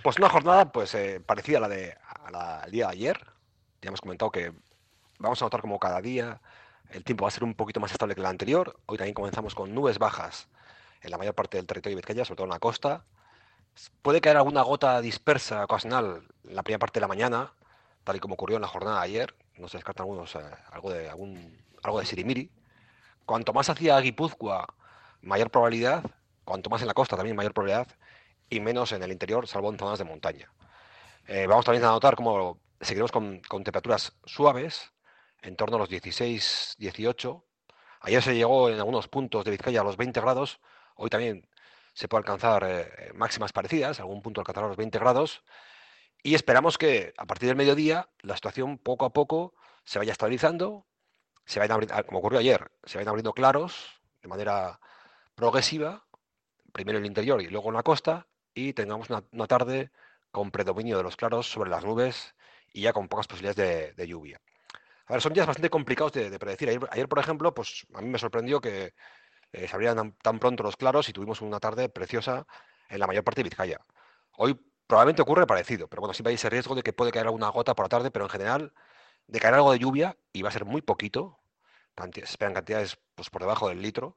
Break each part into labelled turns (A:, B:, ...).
A: Pues una jornada pues parecida a al día de ayer. Ya hemos comentado que vamos a notar como cada día el tiempo va a ser un poquito más estable que el anterior. Hoy también comenzamos con nubes bajas en la mayor parte del territorio de Vizcaya, sobre todo en la costa. Puede caer alguna gota dispersa ocasional en la primera parte de la mañana, tal y como ocurrió en la jornada de ayer. No se descartan algo de sirimiri. Cuanto más hacia Guipúzcoa, mayor probabilidad. Cuanto más en la costa, también mayor probabilidad. Y menos en el interior, salvo en zonas de montaña. Vamos también a notar cómo seguiremos con temperaturas suaves, en torno a los 16, 18. Ayer se llegó en algunos puntos de Vizcaya a los 20 grados. Hoy también se puede alcanzar máximas parecidas, algún punto alcanzará los 20 grados. Y esperamos que a partir del mediodía la situación poco a poco se vaya estabilizando, se vayan abriendo, como ocurrió ayer, se vayan abriendo claros de manera progresiva, primero en el interior y luego en la costa, y tengamos una tarde con predominio de los claros sobre las nubes y ya con pocas posibilidades de lluvia. A ver, son días bastante complicados de predecir. Ayer, por ejemplo, pues a mí me sorprendió que se abrieran tan pronto los claros y tuvimos una tarde preciosa en la mayor parte de Vizcaya. Hoy probablemente ocurre parecido, pero bueno, siempre hay ese riesgo de que puede caer alguna gota por la tarde, pero en general de caer algo de lluvia, y va a ser muy poquito, se esperan cantidades pues, por debajo del litro,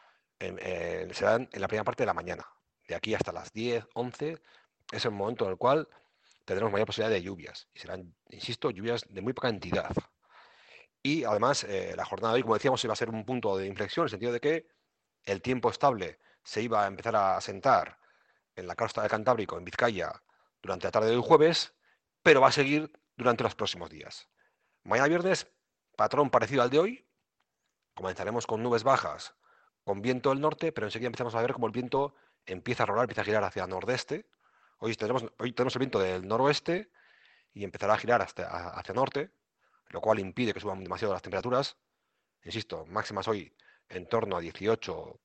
A: se dan en la primera parte de la mañana. De aquí hasta las 10, 11 es el momento en el cual tendremos mayor posibilidad de lluvias. Y serán, insisto, lluvias de muy poca entidad. Y además, la jornada de hoy, como decíamos, iba a ser un punto de inflexión, en el sentido de que el tiempo estable se iba a empezar a asentar en la costa del Cantábrico, en Vizcaya, durante la tarde del jueves, pero va a seguir durante los próximos días. Mañana viernes, patrón parecido al de hoy. Comenzaremos con nubes bajas, con viento del norte, pero enseguida empezamos a ver cómo el viento empieza a rolar, empieza a girar hacia el nordeste. Hoy tenemos el viento del noroeste y empezará a girar hacia norte, lo cual impide que suban demasiado las temperaturas. Insisto, máximas hoy en torno a 18,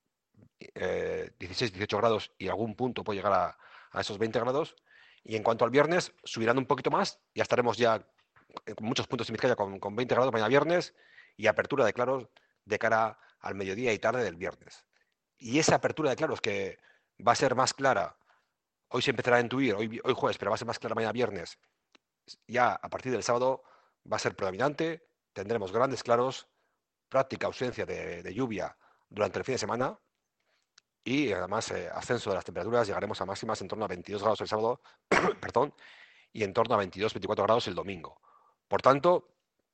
A: 16, 18 grados, y algún punto puede llegar a esos 20 grados. Y en cuanto al viernes, subirán un poquito más, ya estaremos ya con muchos puntos en Vizcaya con 20 grados mañana viernes, y apertura de claros de cara al mediodía y tarde del viernes. Y esa apertura de claros que va a ser más clara, hoy se empezará a intuir, hoy jueves, pero va a ser más clara mañana viernes, ya a partir del sábado va a ser predominante, tendremos grandes claros, práctica ausencia de lluvia durante el fin de semana, y además ascenso de las temperaturas. Llegaremos a máximas en torno a 22 grados el sábado, perdón, y en torno a 22, 24 grados el domingo. Por tanto,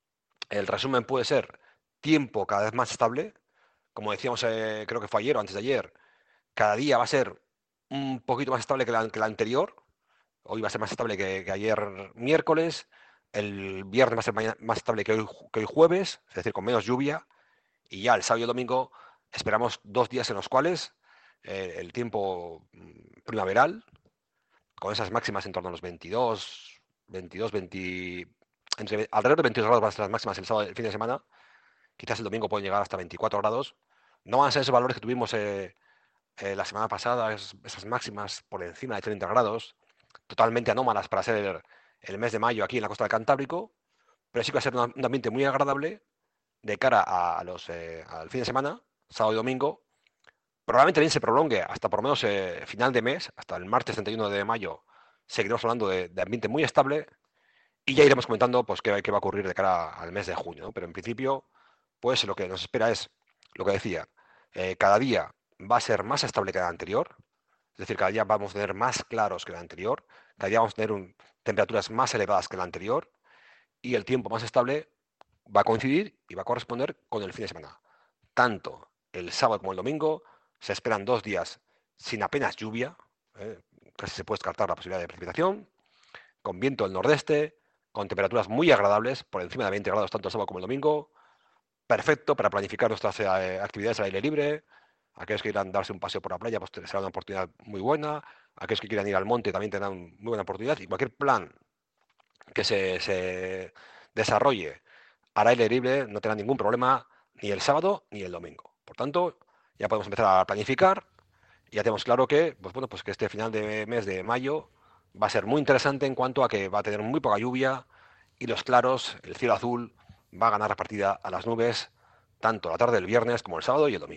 A: el resumen puede ser tiempo cada vez más estable. Como decíamos, creo que fue ayer o antes de ayer, cada día va a ser un poquito más estable que la anterior. Hoy va a ser más estable que ayer miércoles. El viernes va a ser más estable que hoy jueves, es decir, con menos lluvia. Y ya el sábado y el domingo esperamos 2 días en los cuales el tiempo primaveral, con esas máximas en torno a los 22, 22, 20, alrededor de 22 grados van a ser las máximas el fin de semana. Quizás el domingo pueden llegar hasta 24 grados. No van a ser esos valores que tuvimos la semana pasada, esas máximas por encima de 30 grados, totalmente anómalas para ser el mes de mayo aquí en la costa del Cantábrico, pero sí que va a ser un ambiente muy agradable de cara al fin de semana, sábado y domingo. Probablemente también se prolongue hasta por lo menos final de mes, hasta el martes 31 de mayo. Seguiremos hablando de ambiente muy estable, y ya iremos comentando pues, qué va a ocurrir de cara al mes de junio, ¿no? Pero en principio, pues lo que nos espera es lo que decía. Cada día va a ser más estable que el anterior, es decir, cada día vamos a tener más claros que el anterior, cada día vamos a tener temperaturas más elevadas que el anterior, y el tiempo más estable va a coincidir y va a corresponder con el fin de semana. Tanto el sábado como el domingo se esperan 2 días sin apenas lluvia, ¿eh? Casi se puede descartar la posibilidad de precipitación, con viento del nordeste, con temperaturas muy agradables, por encima de 20 grados tanto el sábado como el domingo. Perfecto para planificar nuestras actividades al aire libre. Aquellos que quieran darse un paseo por la playa, pues será una oportunidad muy buena. Aquellos que quieran ir al monte también tendrán muy buena oportunidad. Y cualquier plan que se desarrolle al aire libre no tendrá ningún problema ni el sábado ni el domingo. Por tanto, ya podemos empezar a planificar. Y ya tenemos claro que, pues bueno, pues que este final de mes de mayo va a ser muy interesante en cuanto a que va a tener muy poca lluvia, y los claros, el cielo azul, va a ganar la partida a las nubes tanto la tarde del viernes como el sábado y el domingo.